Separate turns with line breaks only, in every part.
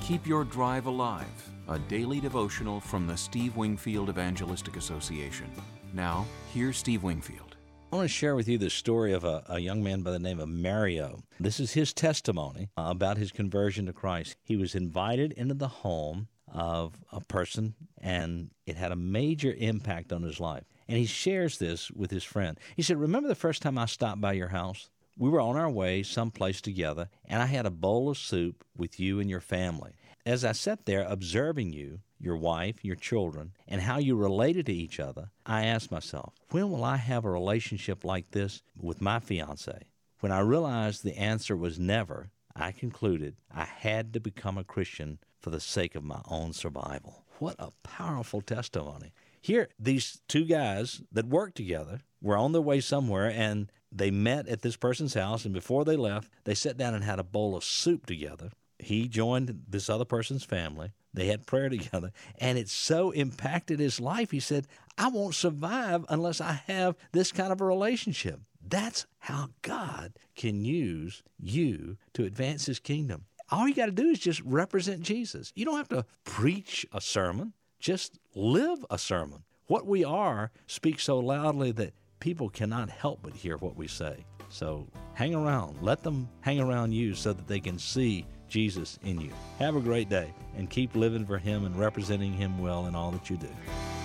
Keep Your Drive Alive, a daily devotional from the Steve Wingfield Evangelistic Association. Now, here's Steve Wingfield.
I want to share with you the story of a young man by the name of Mario. This is his testimony about his conversion to Christ. He was invited into the home of a person, and it had a major impact on his life. And he shares this with his friend. He said, "Remember the first time I stopped by your house? We were on our way someplace together, and I had a bowl of soup with you and your family. As I sat there observing you, your wife, your children, and how you related to each other, I asked myself, when will I have a relationship like this with my fiancée? When I realized the answer was never, I concluded I had to become a Christian for the sake of my own survival." What a powerful testimony. Here, these two guys that worked together were on their way somewhere, and they met at this person's house, and before they left, they sat down and had a bowl of soup together. He joined this other person's family. They had prayer together, and it so impacted his life. He said, "I won't survive unless I have this kind of a relationship." That's how God can use you to advance His kingdom. All you got to do is just represent Jesus. You don't have to preach a sermon. Just live a sermon. What we are speaks so loudly that people cannot help but hear what we say. So hang around. Let them hang around you so that they can see Jesus in you. Have a great day, and keep living for Him and representing Him well in all that you do.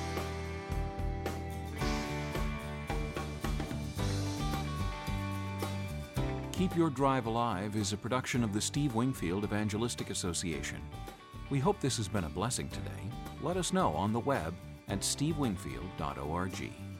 Keep Your Drive Alive is a production of the Steve Wingfield Evangelistic Association. We hope this has been a blessing today. Let us know on the web at stevewingfield.org.